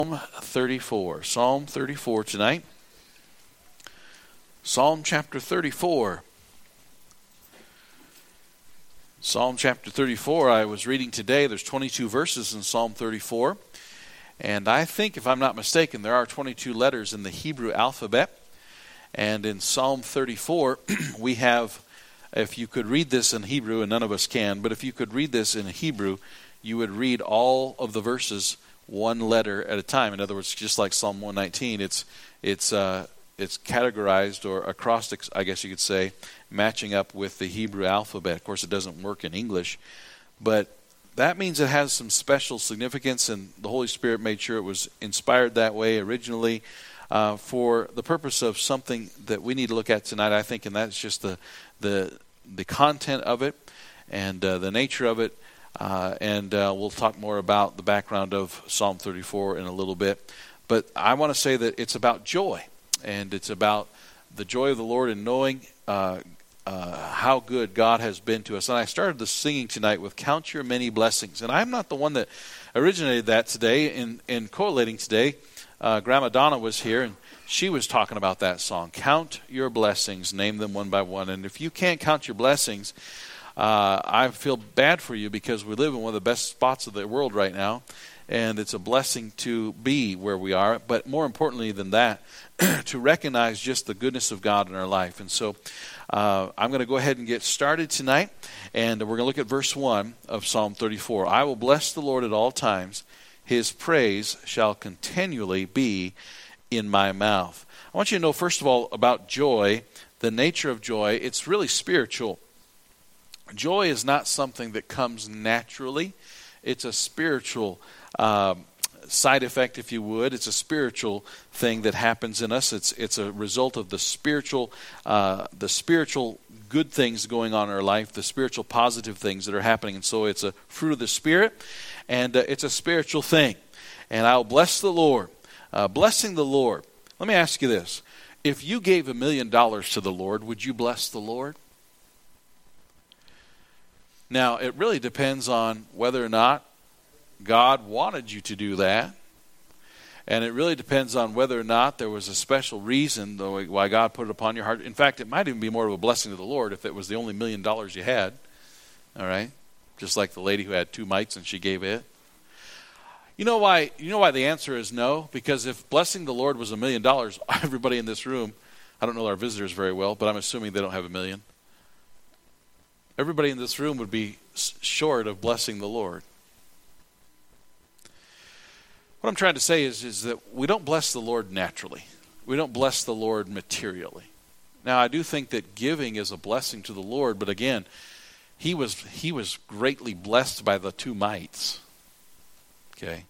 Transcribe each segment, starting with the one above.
34. Psalm 34 tonight. Psalm chapter 34. Psalm chapter 34, I was reading today. There's 22 verses in Psalm 34. And I think, if I'm not mistaken, there are 22 letters in the Hebrew alphabet. And in Psalm 34, we have, if you could read this in Hebrew, and none of us can, but if you could read this in Hebrew, you would read all of the verses one letter at a time. In other words, just like Psalm 119, it's categorized, or acrostics, I guess you could say, matching up with the Hebrew alphabet. Of course, it doesn't work in English, but that means it has some special significance, and the Holy Spirit made sure it was inspired that way originally for the purpose of something that we need to look at tonight, I think, and that's just the content of it and the nature of it. And we'll talk more about the background of Psalm 34 in a little bit. But I want to say that it's about joy, and it's about the joy of the Lord in knowing how good God has been to us. And I started the singing tonight with "Count Your Many Blessings." And I'm not the one that originated that today. In collating today, Grandma Donna was here, and she was talking about that song, "Count Your Blessings, Name Them One by One." And if you can't count your blessings, I feel bad for you, because we live in one of the best spots of the world right now, and it's a blessing to be where we are. But more importantly than that, to recognize just the goodness of God in our life. And so I'm going to go ahead and get started tonight, and we're going to look at verse 1 of Psalm 34. "I will bless the Lord at all times. His praise shall continually be in my mouth." I want you to know, first of all, about joy, the nature of joy. It's really spiritual. Joy is not something that comes naturally. It's a spiritual side effect, if you would. It's a spiritual thing that happens in us. It's a result of the spiritual good things going on in our life, the spiritual positive things that are happening. And so it's a fruit of the Spirit, and it's a spiritual thing. And I'll bless the Lord. Blessing the Lord. Let me ask you this. If you gave $1 million to the Lord, would you bless the Lord? Now, it really depends on whether or not God wanted you to do that. And it really depends on whether or not there was a special reason why God put it upon your heart. In fact, it might even be more of a blessing to the Lord if it was the only $1 million you had. All right? Just like the lady who had 2 mites and she gave it. You know why the answer is no? Because if blessing the Lord was $1 million, everybody in this room, I don't know our visitors very well, but I'm assuming they don't have $1 million. Everybody in this room would be short of blessing the Lord. What I'm trying to say is that we don't bless the Lord naturally. We don't bless the Lord materially. Now, I do think that giving is a blessing to the Lord, but again, he was greatly blessed by the 2 mites. Okay?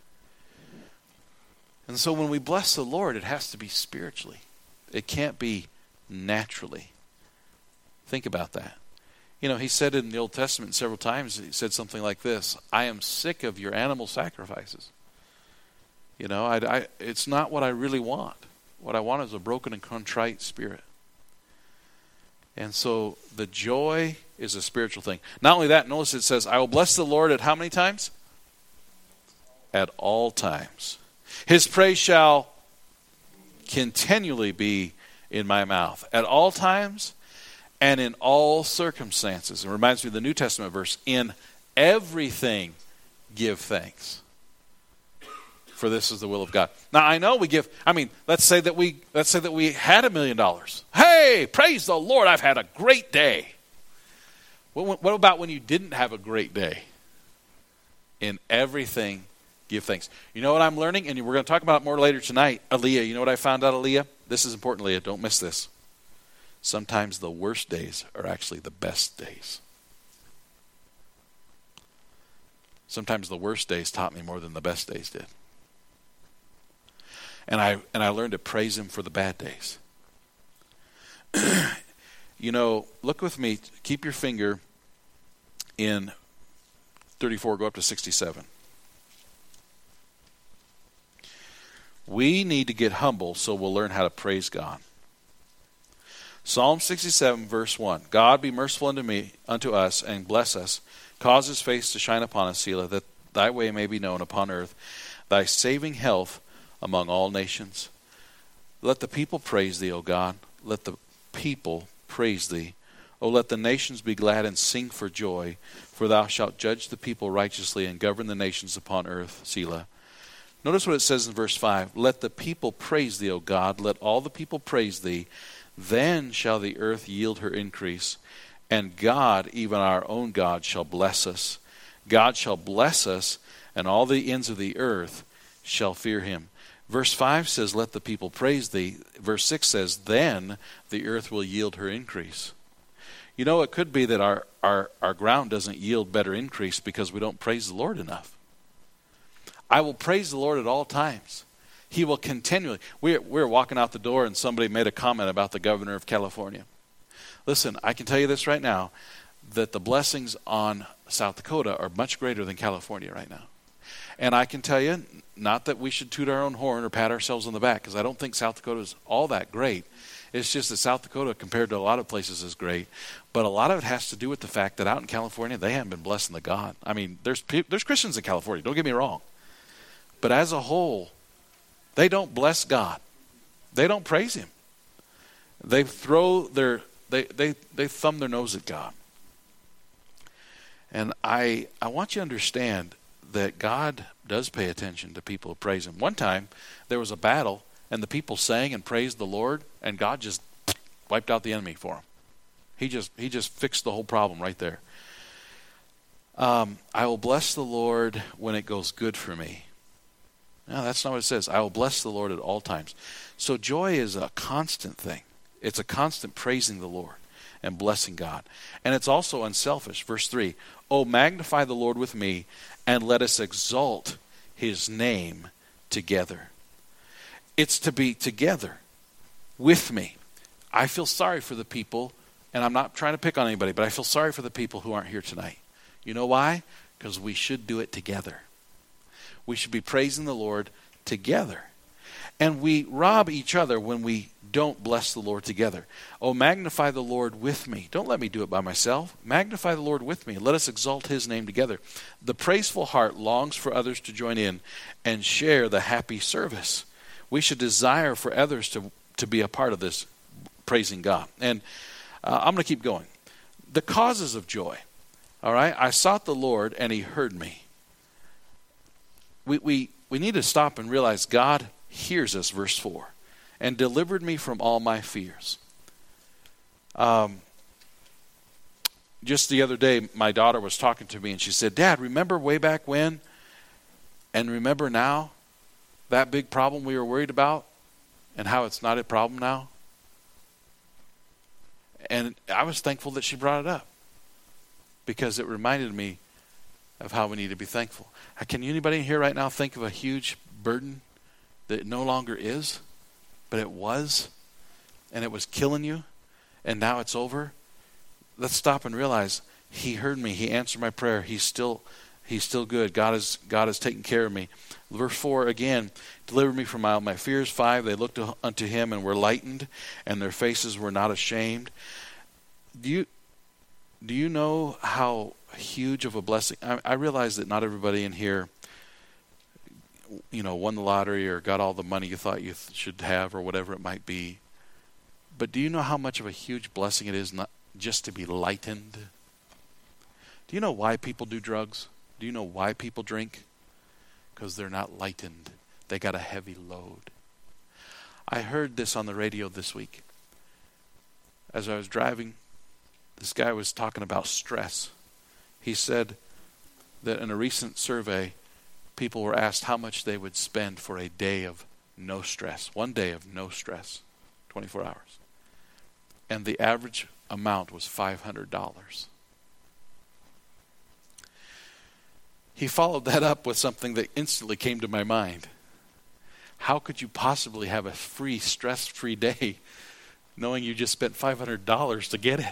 And so when we bless the Lord, it has to be spiritually. It can't be naturally. Think about that. You know, he said in the Old Testament several times, he said something like this: "I am sick of your animal sacrifices." You know, it's not what I really want. What I want is a broken and contrite spirit. And so the joy is a spiritual thing. Not only that, notice it says, "I will bless the Lord" at how many times? At all times. "His praise shall continually be in my mouth." At all times and in all circumstances. It reminds me of the New Testament verse, "In everything give thanks, for this is the will of God." Now, I know let's say that we had $1 million. Hey, praise the Lord, I've had a great day. What about when you didn't have a great day? In everything give thanks. You know what I'm learning? And we're going to talk about it more later tonight. Aaliyah, you know what I found out, Aaliyah? This is important, Aaliyah. Don't miss this. Sometimes the worst days are actually the best days. Sometimes the worst days taught me more than the best days did. And I learned to praise him for the bad days. You know, look with me. Keep your finger in 34. Go up to 67. We need to get humble so we'll learn how to praise God. Psalm 67, verse 1. "God be merciful unto us, and bless us. Cause his face to shine upon us, Selah, that thy way may be known upon earth. thy saving health among all nations. Let the people praise thee, O God. Let the people praise thee. O let the nations be glad and sing for joy, for thou shalt judge the people righteously and govern the nations upon earth. Selah. Notice what it says in verse 5. Let the people praise thee, O God. Let all the people praise thee. Then shall the earth yield her increase. And God, even our own God, shall bless us. God shall bless us, and all the ends of the earth shall fear him. Verse 5 says, let the people praise thee. Verse 6 says, then the earth will yield her increase. You know, it could be that our ground doesn't yield better increase because we don't praise the Lord enough. I will praise the Lord at all times. He will continually. We were walking out the door and somebody made a comment about the governor of California. Listen, I can tell you this right now, that the blessings on South Dakota are much greater than California right now. And I can tell you, not that we should toot our own horn or pat ourselves on the back, because I don't think South Dakota is all that great. It's just that South Dakota, compared to a lot of places, is great. But a lot of it has to do with the fact that out in California, they haven't been blessing the God. I mean, there's Christians in California, don't get me wrong. But as a whole, they don't bless God. They don't praise him. They throw they thumb their nose at God. And I want you to understand that God does pay attention to people who praise him. One time, there was a battle, and the people sang and praised the Lord, and God just wiped out the enemy for them. He just fixed the whole problem right there. I will bless the Lord when it goes good for me. No, that's not what it says. I will bless the Lord at all times. So joy is a constant thing. It's a constant praising the Lord and blessing God. And it's also unselfish. Verse 3, oh, magnify the Lord with me, and let us exalt his name together. It's to be together with me. I feel sorry for the people, and I'm not trying to pick on anybody, but I feel sorry for the people who aren't here tonight. You know why? Because we should do it together. We should be praising the Lord together. And we rob each other when we don't bless the Lord together. Oh, magnify the Lord with me. Don't let me do it by myself. Magnify the Lord with me. Let us exalt his name together. The praiseful heart longs for others to join in and share the happy service. We should desire for others to be a part of this praising God. And I'm going to keep going. The causes of joy. All right? I sought the Lord and he heard me. We need to stop and realize God hears us, verse 4, and delivered me from all my fears. Just the other day, my daughter was talking to me and she said, Dad, remember way back when and remember now that big problem we were worried about and how it's not a problem now? And I was thankful that she brought it up because it reminded me of how we need to be thankful. Can anybody here right now think of a huge burden that no longer is, but it was, and it was killing you, and now it's over? Let's stop and realize he heard me. He answered my prayer. He's still good. God is taking care of me. Verse 4 again, delivered me from all my fears. 5, they looked unto him and were lightened, and their faces were not ashamed. Do you know how huge of a blessing? I realize that not everybody in here, won the lottery or got all the money you thought you should have or whatever it might be. But do you know how much of a huge blessing it is not just to be lightened? Do you know why people do drugs? Do you know why people drink? Because they're not lightened. They got a heavy load. I heard this on the radio this week. As I was driving, this guy was talking about stress. He said that in a recent survey, people were asked how much they would spend for a day of no stress. 1 day of no stress, 24 hours. And the average amount was $500. He followed that up with something that instantly came to my mind. How could you possibly have a free, stress-free day knowing you just spent $500 to get it?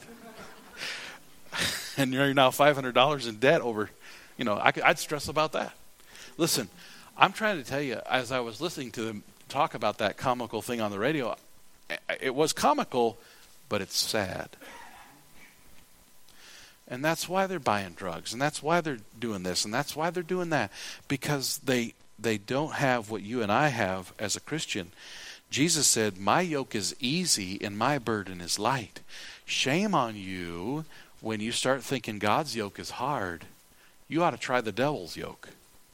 And you're now $500 in debt over, I'd stress about that. Listen, I'm trying to tell you, as I was listening to them talk about that comical thing on the radio, it was comical, but it's sad. And that's why they're buying drugs, and that's why they're doing this, and that's why they're doing that, because they they don't have what you and I have as a Christian. Jesus said, my yoke is easy and my burden is light. Shame on you when you start thinking God's yoke is hard. You ought to try the devil's yoke.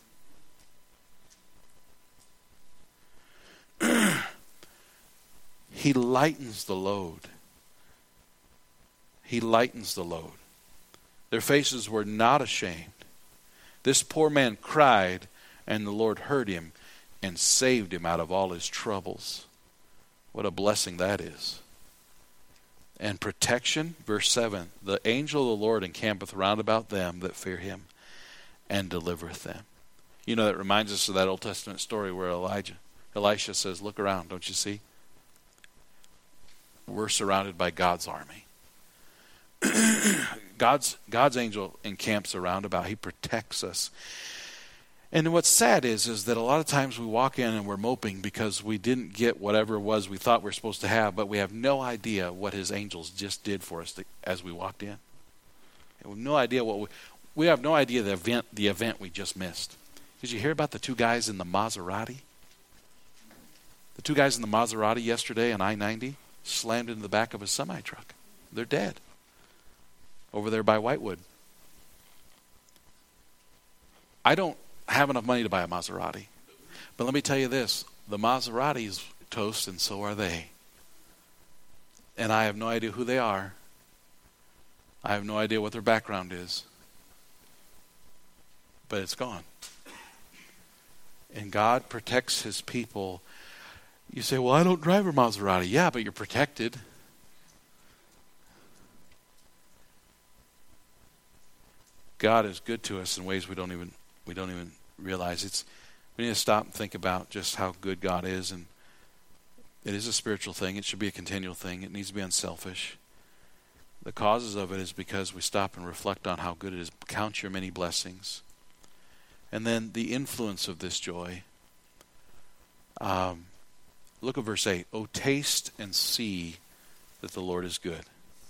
He lightens the load. He lightens the load. Their faces were not ashamed. This poor man cried, and the Lord heard him and saved him out of all his troubles. What a blessing that is. And protection, verse 7, the angel of the Lord encampeth round about them that fear him and delivereth them. You know, that reminds us of that Old Testament story where Elisha says, look around, don't you see? We're surrounded by God's army. God's angel encamps around about. He protects us. And what's sad is that a lot of times we walk in and we're moping because we didn't get whatever it was we thought we were supposed to have, but we have no idea what his angels just did for us as we walked in. We have no idea we have no idea the event we just missed. Did you hear about the two guys in the Maserati? The two guys in the Maserati yesterday on I-90 slammed into the back of a semi-truck. They're dead. Over there by Whitewood. I don't have enough money to buy a Maserati. But let me tell you this. The Maserati's toast and so are they. And I have no idea who they are. I have no idea what their background is. But it's gone. And God protects his people. You say, well, I don't drive a Maserati. Yeah, but you're protected. God is good to us in ways we don't even realize. We need to stop and think about just how good God is, and it is a spiritual thing. It should be a continual thing. It needs to be unselfish. The causes of it is because we stop and reflect on how good it is. Count your many blessings. And then the influence of this joy. Look at verse 8. Oh, taste and see that the Lord is good.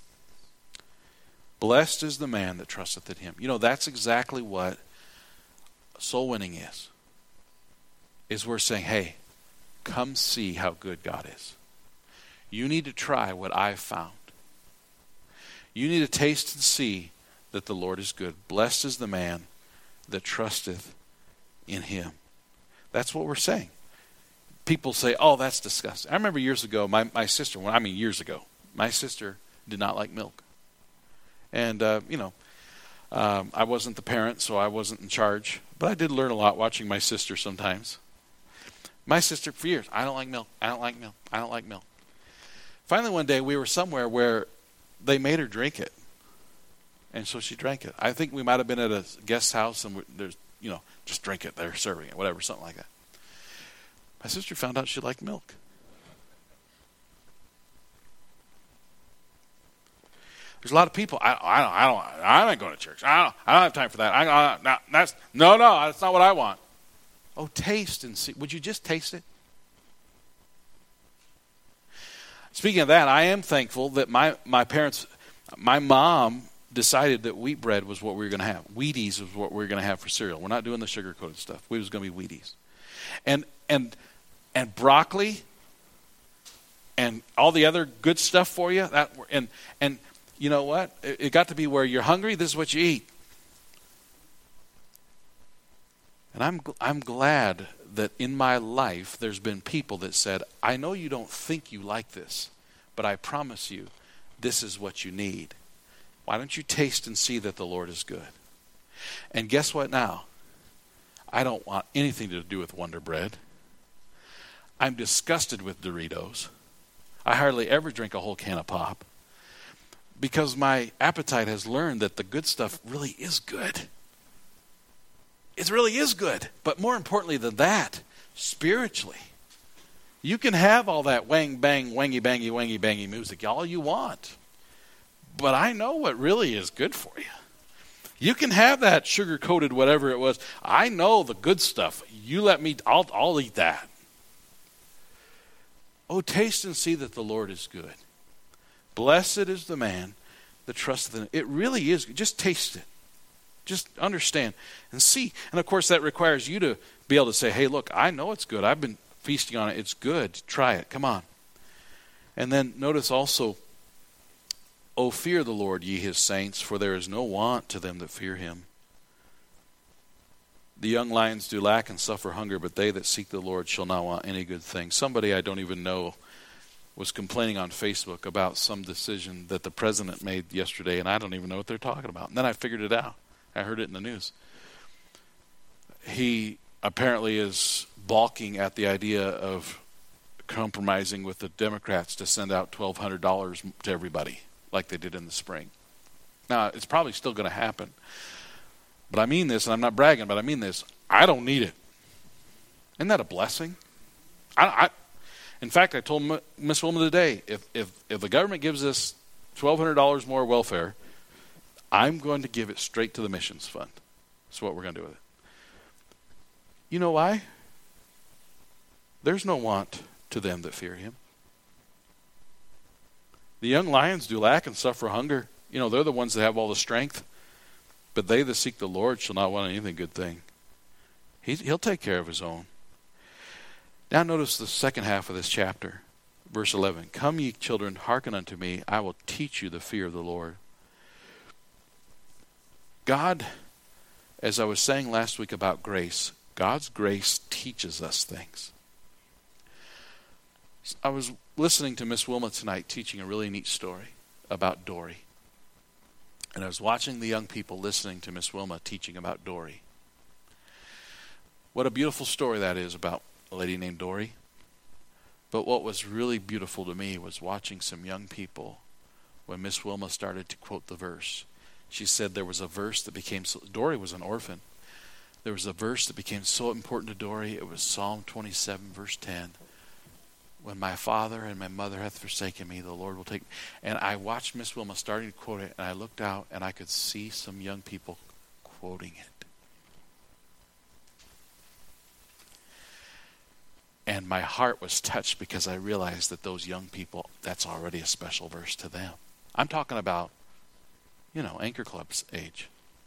Blessed is the man that trusteth in him. You know, that's exactly what soul winning is. Is we're saying, hey, come see how good God is. You need to try what I've found. You need to taste and see that the Lord is good. Blessed is the man that trusteth in him. That's what we're saying. People say, oh, that's disgusting. I remember years ago, my sister, my sister did not like milk. And, I wasn't the parent, so I wasn't in charge. But I did learn a lot watching my sister sometimes. My sister, for years, I don't like milk. I don't like milk. I don't like milk. Finally, one day, we were somewhere where they made her drink it. And so she drank it. I think we might have been at a guest house, and there's, just drink it. They're serving it, whatever, something like that. My sister found out she liked milk. There's a lot of people. I'm not going to church. I don't have time for that. That's not what I want. Oh, taste and see. Would you just taste it? Speaking of that, I am thankful that my parents, my mom decided that wheat bread was what we were going to have. Wheaties was what we were going to have for cereal. We're not doing the sugar-coated stuff. We was going to be Wheaties. And broccoli and all the other good stuff for you. And you know what? It got to be where you're hungry, this is what you eat. And I'm glad that in my life there's been people that said, I know you don't think you like this, but I promise you this is what you need. Why don't you taste and see that the Lord is good? And guess what now? I don't want anything to do with Wonder Bread. I'm disgusted with Doritos. I hardly ever drink a whole can of pop because my appetite has learned that the good stuff really is good. It really is good. But more importantly than that, spiritually, you can have all that wang bang, wangy bangy, wangy bangy music all you want. But I know what really is good for you. You can have that sugar-coated whatever it was. I know the good stuff. You let me, I'll eat that. Oh, taste and see that the Lord is good. Blessed is the man that trusteth in him. It really is good. Just taste it. Just understand and see. And of course that requires you to be able to say, hey, look, I know it's good. I've been feasting on it. It's good. Try it. Come on. And then notice also, O fear the Lord, ye his saints, for there is no want to them that fear him. The young lions do lack and suffer hunger, but they that seek the Lord shall not want any good thing. Somebody I don't even know was complaining on Facebook about some decision that the president made yesterday, and I don't even know what they're talking about. And then I figured it out. I heard it in the news. He apparently is balking at the idea of compromising with the Democrats to send out $1,200 to everybody like they did in the spring. Now, it's probably still going to happen. But I mean this, and I'm not bragging, but I mean this. I don't need it. Isn't that a blessing? In fact, I told Miss Wilma today, if the government gives us $1,200 more welfare, I'm going to give it straight to the missions fund. That's what we're going to do with it. You know why? There's no want to them that fear him. The young lions do lack and suffer hunger. You know, they're the ones that have all the strength. But they that seek the Lord shall not want anything good thing. He'll take care of his own. Now notice the second half of this chapter. Verse 11. Come ye children, hearken unto me. I will teach you the fear of the Lord. God, as I was saying last week about grace, God's grace teaches us things. I was listening to Miss Wilma tonight teaching a really neat story about Dory. And I was watching the young people listening to Miss Wilma teaching about Dory. What a beautiful story that is about a lady named Dory. But what was really beautiful to me was watching some young people when Miss Wilma started to quote the verse. She said there was a verse that became, Dory was an orphan. There was a verse that became so important to Dory. It was Psalm 27, verse 10. When my father and my mother hath forsaken me, the Lord will take me. And I watched Miss Wilma starting to quote it, and I looked out, and I could see some young people quoting it. And my heart was touched because I realized that those young people, that's already a special verse to them. I'm talking about, Anchor Club's age.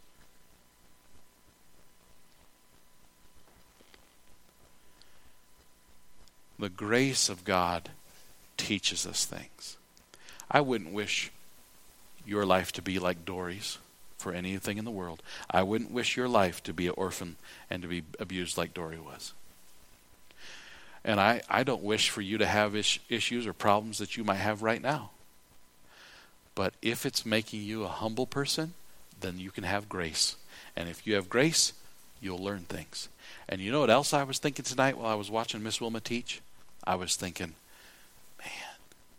The grace of God teaches us things. I wouldn't wish your life to be like Dory's for anything in the world. I wouldn't wish your life to be an orphan and to be abused like Dory was. And I don't wish for you to have issues or problems that you might have right now. But if it's making you a humble person, then you can have grace. And if you have grace, you'll learn things. And you know what else I was thinking tonight while I was watching Miss Wilma teach? I was thinking, man,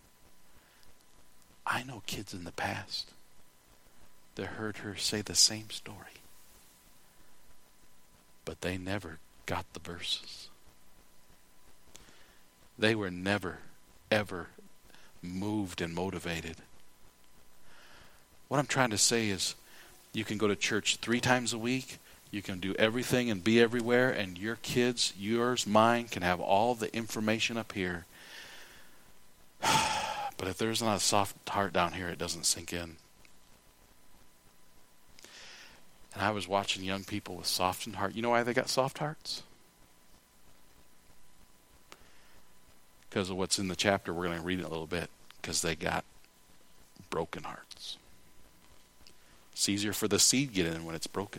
I know kids in the past that heard her say the same story. But they never got the verses. They were never, ever moved and motivated. What I'm trying to say is, you can go to church 3 times a week. You can do everything and be everywhere, and your kids, yours, mine, can have all the information up here. But if there's not a soft heart down here, it doesn't sink in. And I was watching young people with softened heart. You know why they got soft hearts? Because of what's in the chapter. We're going to read it a little bit. Because they got broken hearts. It's easier for the seed to get in when it's broken.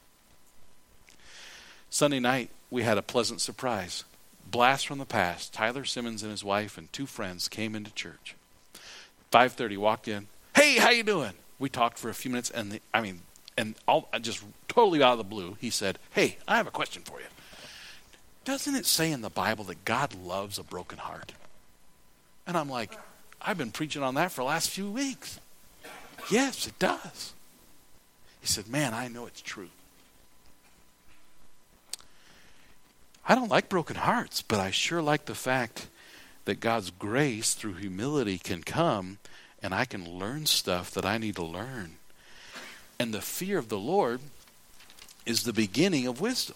Sunday night, we had a pleasant surprise. Blast from the past. Tyler Simmons and his wife and 2 friends came into church. 5:30, walked in. Hey, how you doing? We talked for a few minutes, and just totally out of the blue, he said, hey, I have a question for you. Doesn't it say in the Bible that God loves a broken heart? And I'm like, I've been preaching on that for the last few weeks. Yes, it does. He said, man, I know it's true. I don't like broken hearts, but I sure like the fact that God's grace through humility can come and I can learn stuff that I need to learn. And the fear of the Lord is the beginning of wisdom.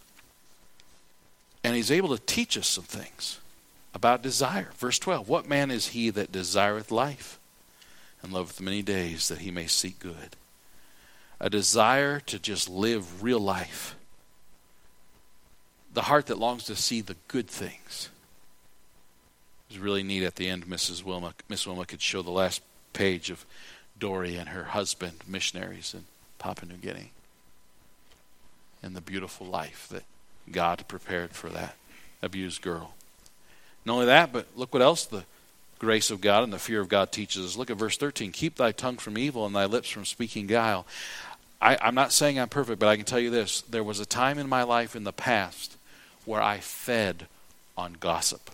And he's able to teach us some things about desire. Verse 12, what man is he that desireth life and loveth many days that he may seek good? A desire to just live real life. the heart that longs to see the good things. It was really neat at the end. Miss Wilma could show the last page of Dory and her husband, missionaries in Papua New Guinea, and the beautiful life that God prepared for that abused girl. Not only that, but look what else the grace of God and the fear of God teaches us. Look at verse 13. Keep thy tongue from evil and thy lips from speaking guile. I'm not saying I'm perfect, but I can tell you this. There was a time in my life in the past where I fed on gossip.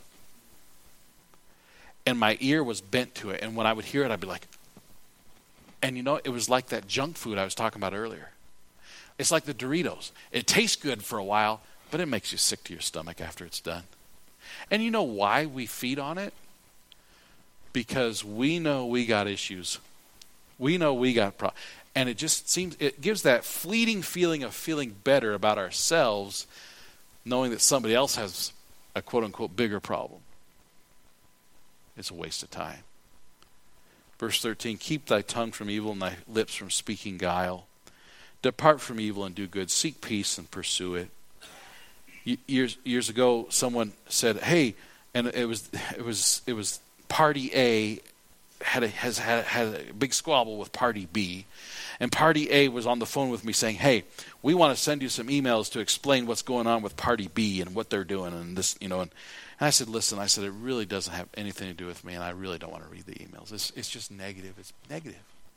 And my ear was bent to it. And when I would hear it, I'd be like, and you know, it was like that junk food I was talking about earlier. It's like the Doritos. It tastes good for a while, but it makes you sick to your stomach after it's done. And you know why we feed on it? Because we know we got issues. We know we got problems. And it just seems, it gives that fleeting feeling of feeling better about ourselves, knowing that somebody else has a quote-unquote bigger problem. It's a waste of time. Verse 13, keep thy tongue from evil and thy lips from speaking guile. Depart from evil and do good. Seek peace and pursue it. Years ago, someone said, hey, and it was party A has had a big squabble with party B. And party A was on the phone with me saying, hey, we want to send you some emails to explain what's going on with party B and what they're doing and this, you know. And I said, listen, it really doesn't have anything to do with me, and I really don't want to read the emails. It's just negative. It's negative.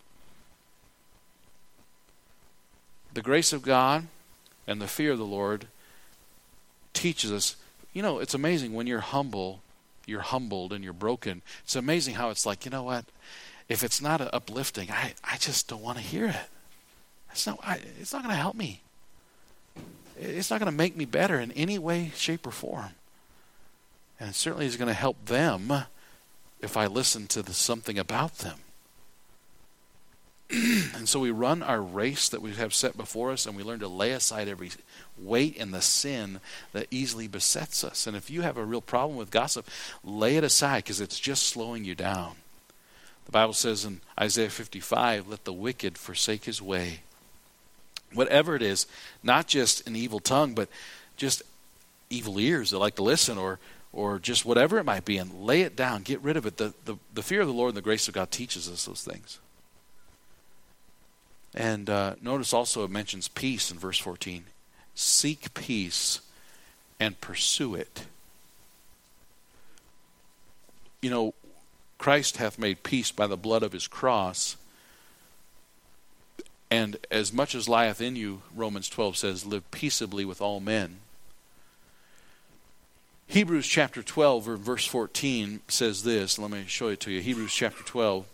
The grace of God and the fear of the Lord teaches us, you know, it's amazing when you're humbled and you're broken. It's amazing how it's like, you know what? If it's not uplifting, I just don't want to hear it. It's not going to help me. It's not going to make me better in any way, shape, or form. And it certainly is going to help them if I listen to something about them. And so we run our race that we have set before us, and we learn to lay aside every weight and the sin that easily besets us. And if you have a real problem with gossip, lay it aside, because it's just slowing you down. The Bible says in Isaiah 55, let the wicked forsake his way. Whatever it is, not just an evil tongue, but just evil ears that like to listen, or just whatever it might be, and lay it down, get rid of it. The fear of the Lord and the grace of God teaches us those things. And notice also it mentions peace in verse 14. Seek peace and pursue it. You know, Christ hath made peace by the blood of his cross. And as much as lieth in you, Romans 12 says, live peaceably with all men. Hebrews chapter 12, verse 14 says this. Let me show it to you. Hebrews chapter 12.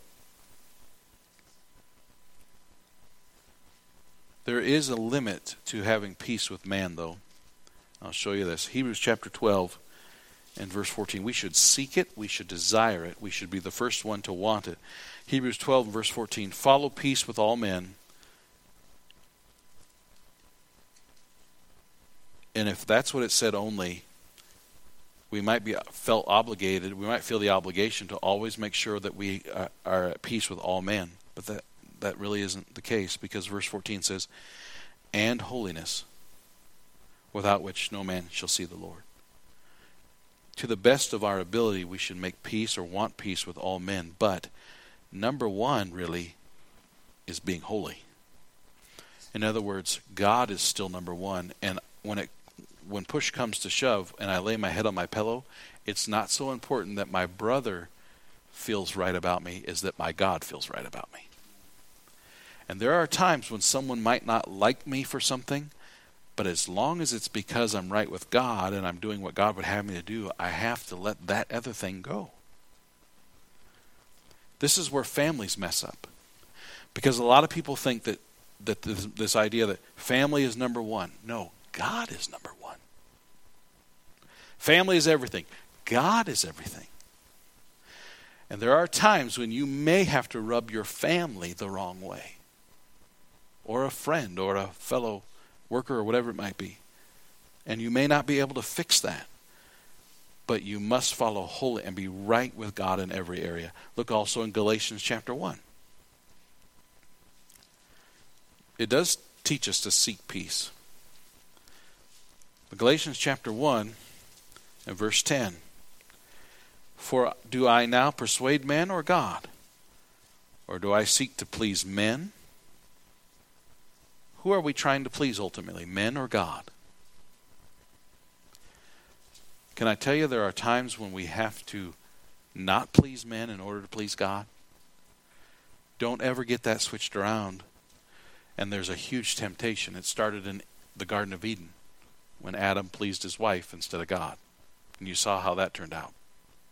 There is a limit to having peace with man, though. I'll show you this. Hebrews chapter 12 and verse 14. We should seek it. We should desire it. We should be the first one to want it. Hebrews 12 and verse 14. Follow peace with all men. And if that's what it said only, we might be felt obligated. We might feel the obligation to always make sure that we are at peace with all men. But that really isn't the case, because verse 14 says, and holiness, without which no man shall see the Lord. To the best of our ability, we should make peace or want peace with all men. But number one really is being holy. In other words, God is still number one. And when push comes to shove and I lay my head on my pillow, it's not so important that my brother feels right about me as that my God feels right about me. And there are times when someone might not like me for something, but as long as it's because I'm right with God and I'm doing what God would have me to do, I have to let that other thing go. This is where families mess up. Because a lot of people think that this idea that family is number one. No, God is number one. Family is everything. God is everything. And there are times when you may have to rub your family the wrong way, or a friend, or a fellow worker, or whatever it might be. And you may not be able to fix that. But you must follow holy and be right with God in every area. Look also in Galatians chapter 1. It does teach us to seek peace. Galatians chapter 1 and verse 10. For do I now persuade men or God? Or do I seek to please men? Who are we trying to please ultimately, men or God? Can I tell you there are times when we have to not please men in order to please God? Don't ever get that switched around. And there's a huge temptation. It started in the Garden of Eden when Adam pleased his wife instead of God. And you saw how that turned out.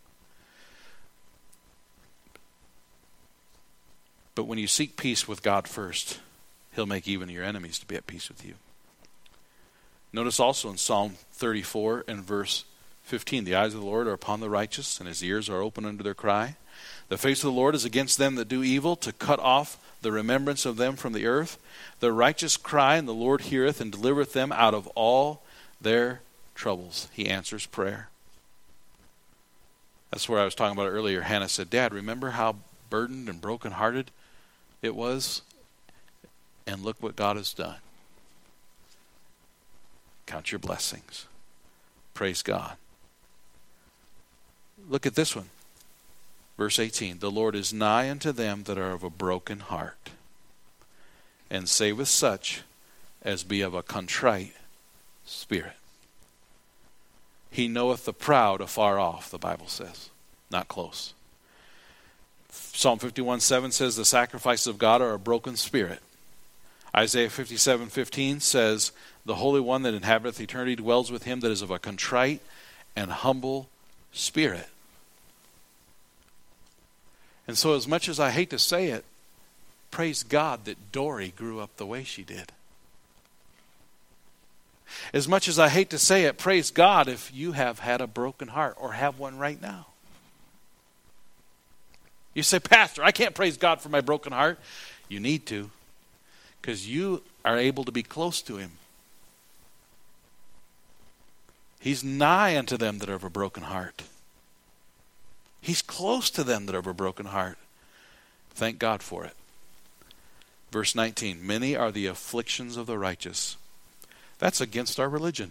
But when you seek peace with God first, He'll make even your enemies to be at peace with you. Notice also in Psalm 34 and verse 15, the eyes of the Lord are upon the righteous, and His ears are open unto their cry. The face of the Lord is against them that do evil, to cut off the remembrance of them from the earth. The righteous cry, and the Lord heareth, and delivereth them out of all their troubles. He answers prayer. That's where I was talking about earlier. Hannah said, Dad, remember how burdened and brokenhearted it was? And look what God has done. Count your blessings. Praise God. Look at this one. Verse 18. The Lord is nigh unto them that are of a broken heart, and saveth such as be of a contrite spirit. He knoweth the proud afar off, the Bible says. Not close. Psalm 51:7 says the sacrifices of God are a broken spirit. Isaiah 57:15 says, the Holy One that inhabiteth eternity dwells with him that is of a contrite and humble spirit. And so as much as I hate to say it, praise God that Dory grew up the way she did. As much as I hate to say it, praise God if you have had a broken heart or have one right now. You say, Pastor, I can't praise God for my broken heart. You need to, because you are able to be close to Him. He's nigh unto them that are of a broken heart. He's close to them that are of a broken heart. Thank God for it. Verse 19, many are the afflictions of the righteous. That's against our religion.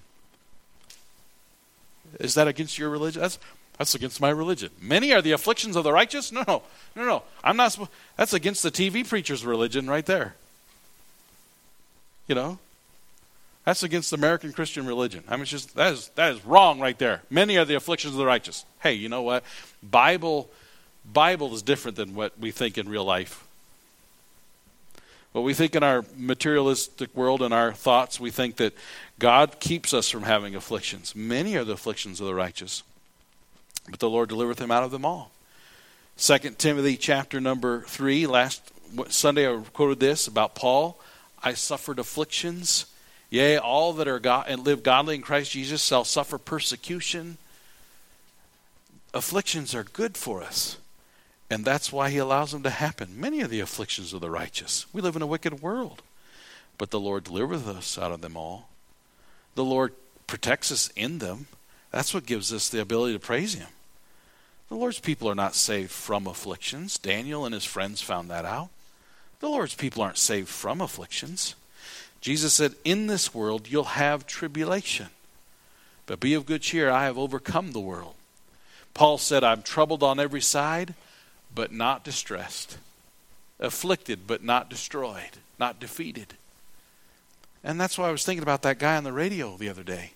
Is that against your religion? That's against my religion. Many are the afflictions of the righteous? No. I'm not. That's against the TV preacher's religion right there. You know, that's against American Christian religion. I mean, it's just that is wrong right there. Many are the afflictions of the righteous. Hey, you know what? Bible is different than what we think in real life. What we think in our materialistic world and our thoughts, we think that God keeps us from having afflictions. Many are the afflictions of the righteous, but the Lord delivereth him out of them all. 2 Timothy chapter number 3, last Sunday I quoted this about Paul. I suffered afflictions. Yea, all that are God and live godly in Christ Jesus shall suffer persecution. Afflictions are good for us. And that's why He allows them to happen. Many are the afflictions of the righteous. We live in a wicked world. But the Lord delivereth us out of them all. The Lord protects us in them. That's what gives us the ability to praise Him. The Lord's people are not saved from afflictions. Daniel and his friends found that out. The Lord's people aren't saved from afflictions. Jesus said, in this world you'll have tribulation. But be of good cheer, I have overcome the world. Paul said, I'm troubled on every side, but not distressed. Afflicted, but not destroyed, not defeated. And that's why I was thinking about that guy on the radio the other day.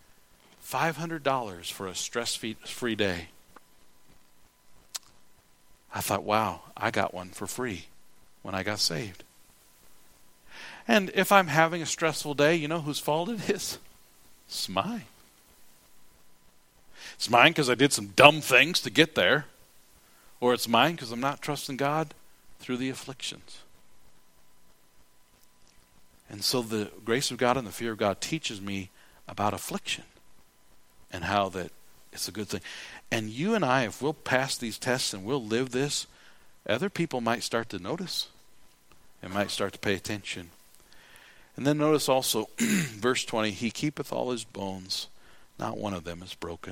$500 for a stress-free day. I thought, wow, I got one for free when I got saved. And if I'm having a stressful day, you know whose fault it is? It's mine. It's mine because I did some dumb things to get there. Or it's mine because I'm not trusting God through the afflictions. And so the grace of God and the fear of God teaches me about affliction and how that it's a good thing. And you and I, if we'll pass these tests and we'll live this, other people might start to notice and might start to pay attention. And then notice also, verse 20, He keepeth all His bones, not one of them is broken.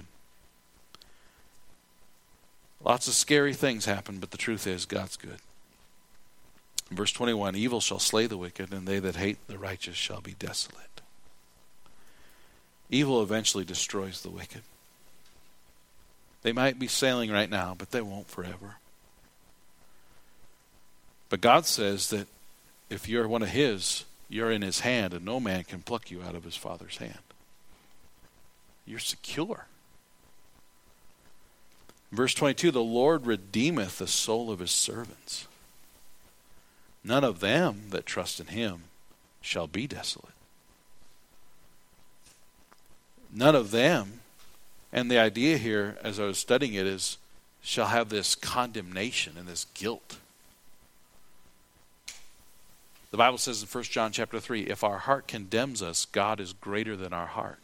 Lots of scary things happen, but the truth is God's good. Verse 21, evil shall slay the wicked, and they that hate the righteous shall be desolate. Evil eventually destroys the wicked. They might be sailing right now, but they won't forever. But God says that if you're one of His, you're in His hand, and no man can pluck you out of His Father's hand. You're secure. Verse 22, the Lord redeemeth the soul of His servants. None of them that trust in Him shall be desolate. None of them, and the idea here as I was studying it is, shall have this condemnation and this guilt. The Bible says in 1 John chapter 3, if our heart condemns us, God is greater than our heart.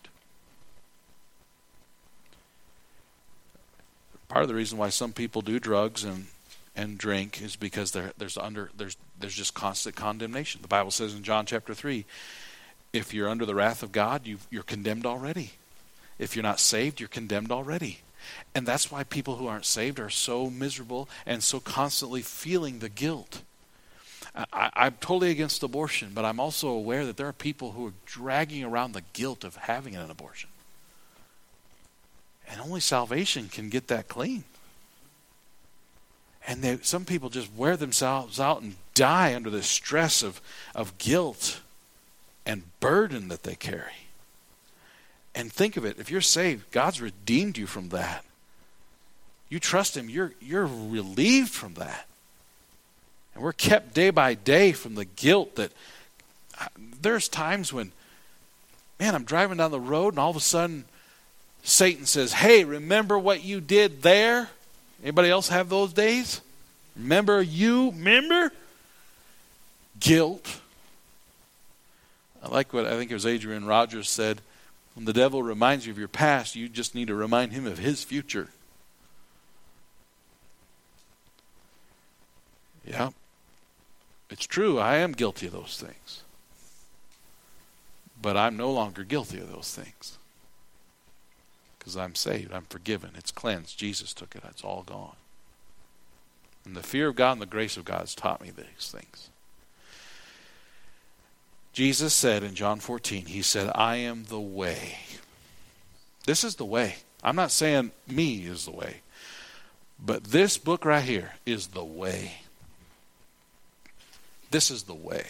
Part of the reason why some people do drugs and drink is because there's just constant condemnation. The Bible says in John chapter 3, if you're under the wrath of God, you're condemned already. If you're not saved, you're condemned already. And that's why people who aren't saved are so miserable and so constantly feeling the guilt. I'm totally against abortion, but I'm also aware that there are people who are dragging around the guilt of having an abortion. And only salvation can get that clean. And some people just wear themselves out and die under the stress of guilt and burden that they carry. And think of it, if you're saved, God's redeemed you from that. You trust Him, you're relieved from that. And we're kept day by day from the guilt that there's times when, man, I'm driving down the road and all of a sudden Satan says, hey, remember what you did there? Anybody else have those days? Remember? Guilt. I like what I think it was Adrian Rogers said, when the devil reminds you of your past, you just need to remind him of his future. Yeah. It's true, I am guilty of those things. But I'm no longer guilty of those things. Because I'm saved, I'm forgiven, it's cleansed. Jesus took it, it's all gone. And the fear of God and the grace of God has taught me these things. Jesus said in John 14, He said, I am the way. This is the way. I'm not saying me is the way. But this book right here is the way. This is the way.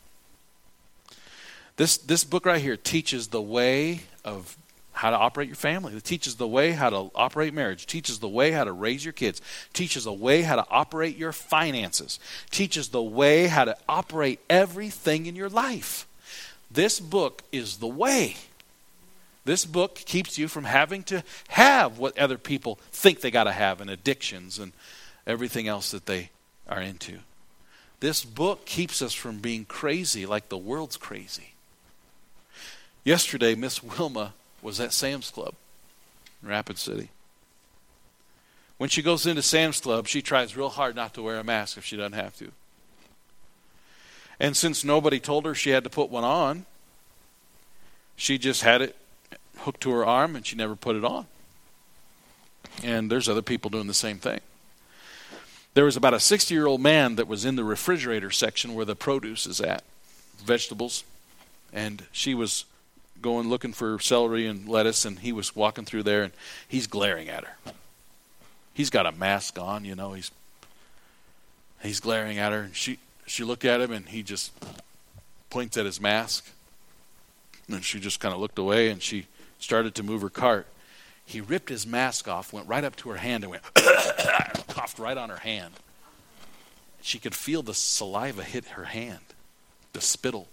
This book right here teaches the way of how to operate your family. It teaches the way how to operate marriage. It teaches the way how to raise your kids. It teaches the way how to operate your finances. It teaches the way how to operate everything in your life. This book is the way. This book keeps you from having to have what other people think they got to have, and addictions and everything else that they are into. This book keeps us from being crazy like the world's crazy. Yesterday, Miss Wilma was at Sam's Club in Rapid City. When she goes into Sam's Club, she tries real hard not to wear a mask if she doesn't have to. And since nobody told her she had to put one on, she just had it hooked to her arm and she never put it on. And there's other people doing the same thing. There was about a 60-year-old man that was in the refrigerator section where the produce is at, vegetables, and she was going looking for celery and lettuce, and he was walking through there, and he's glaring at her. He's got a mask on, you know. He's glaring at her, and she looked at him, and he just points at his mask, and she just kind of looked away, and she started to move her cart. He ripped his mask off, went right up to her hand, and went coughed right on her hand. She could feel the saliva hit her hand, the spittle.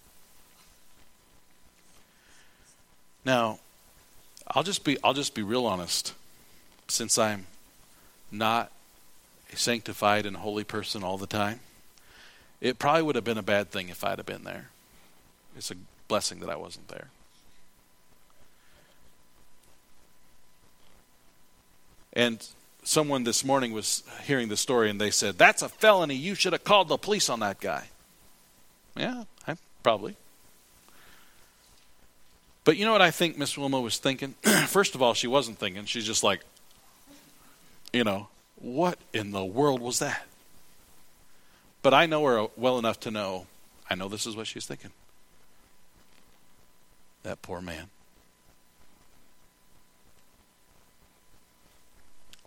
Now, I'll just be real honest. Since I'm not a sanctified and holy person all the time, it probably would have been a bad thing if I'd have been there. It's a blessing that I wasn't there. And someone this morning was hearing the story, and they said, that's a felony. You should have called the police on that guy. Yeah, probably. But you know what I think Miss Wilma was thinking? First of all, she wasn't thinking. She's just like, what in the world was that? But I know her well enough to know, I know this is what she's thinking. That poor man.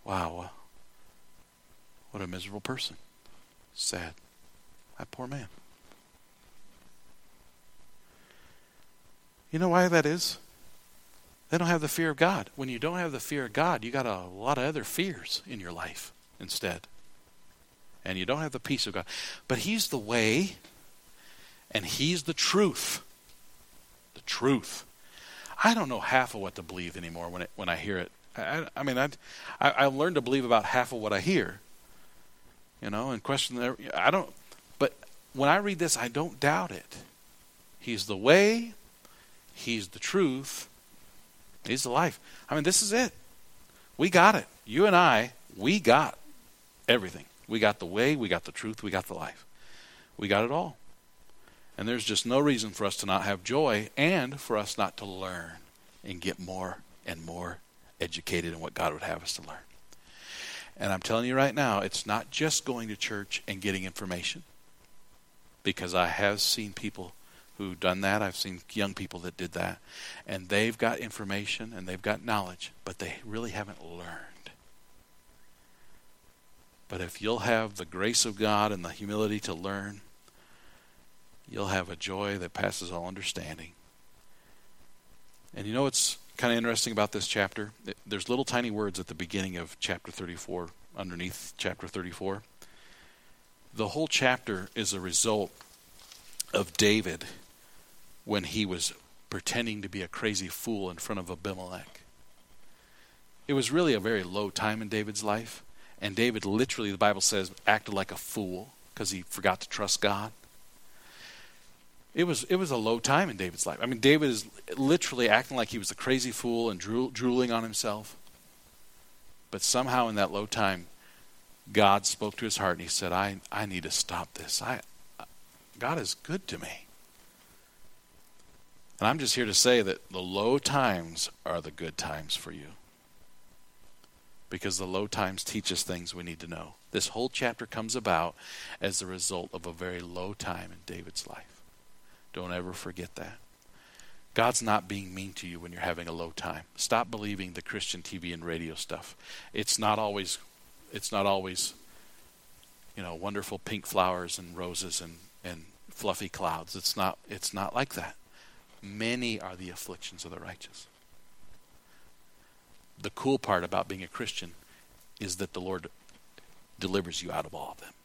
wow, what a miserable person. Sad. That poor man. You know why that is? They don't have the fear of God. When you don't have the fear of God, you got a lot of other fears in your life instead. And you don't have the peace of God. But He's the way, and He's the truth. The truth. I don't know half of what to believe anymore when I hear it. I learned to believe about half of what I hear. And question there. But when I read this, I don't doubt it. He's the way, He's the truth, He's the life. This is it. We got it. You and I, we got everything. We got the way, we got the truth, we got the life. We got it all. And there's just no reason for us to not have joy and for us not to learn and get more and more educated in what God would have us to learn. And I'm telling you right now, it's not just going to church and getting information. Because I have seen people who've done that. I've seen young people that did that. And they've got information and they've got knowledge, but they really haven't learned. But if you'll have the grace of God and the humility to learn, you'll have a joy that passes all understanding. And you know what's kind of interesting about this chapter? There's little tiny words at the beginning of chapter 34, underneath chapter 34. The whole chapter is a result of David when he was pretending to be a crazy fool in front of Abimelech. It was really a very low time in David's life. And David literally, the Bible says, acted like a fool because he forgot to trust God. It was a low time in David's life. David is literally acting like he was a crazy fool and drooling on himself. But somehow in that low time, God spoke to his heart and he said, I need to stop this. God is good to me. And I'm just here to say that the low times are the good times for you. Because the low times teach us things we need to know. This whole chapter comes about as a result of a very low time in David's life. Don't ever forget that. God's not being mean to you when you're having a low time. Stop believing the Christian TV and radio stuff. It's not always, wonderful pink flowers and roses and fluffy clouds. It's not like that. Many are the afflictions of the righteous. The cool part about being a Christian is that the Lord delivers you out of all of them.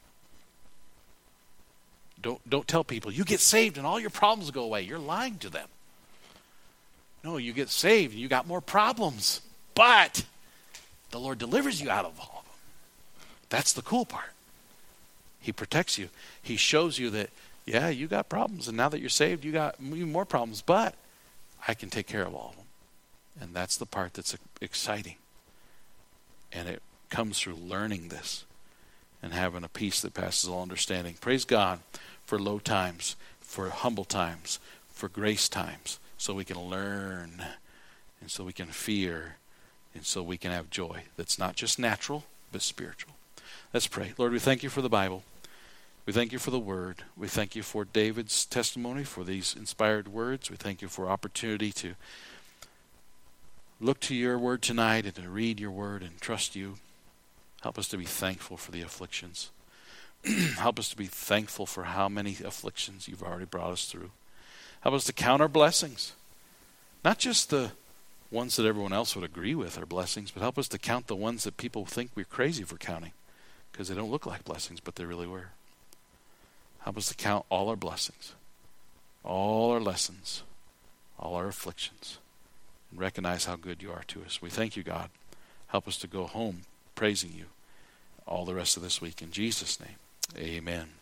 Don't tell people, you get saved and all your problems go away. You're lying to them. No, you get saved and you got more problems. But the Lord delivers you out of all of them. That's the cool part. He protects you. He shows you that, yeah, you got problems. And now that you're saved, you got even more problems. But I can take care of all of them. And that's the part that's exciting. And it comes through learning this and having a peace that passes all understanding. Praise God for low times, for humble times, for grace times, so we can learn and so we can fear and so we can have joy that's not just natural, but spiritual. Let's pray. Lord, we thank you for the Bible. We thank you for the Word. We thank you for David's testimony, for these inspired words. We thank you for opportunity to look to your Word tonight and to read your Word and trust you. Help us to be thankful for the afflictions. Help us to be thankful for how many afflictions you've already brought us through. Help us to count our blessings. Not just the ones that everyone else would agree with are blessings, but help us to count the ones that people think we're crazy for counting because they don't look like blessings, but they really were. Help us to count all our blessings, all our lessons, all our afflictions, and recognize how good you are to us. We thank you, God. Help us to go home praising you all the rest of this week. In Jesus' name, amen.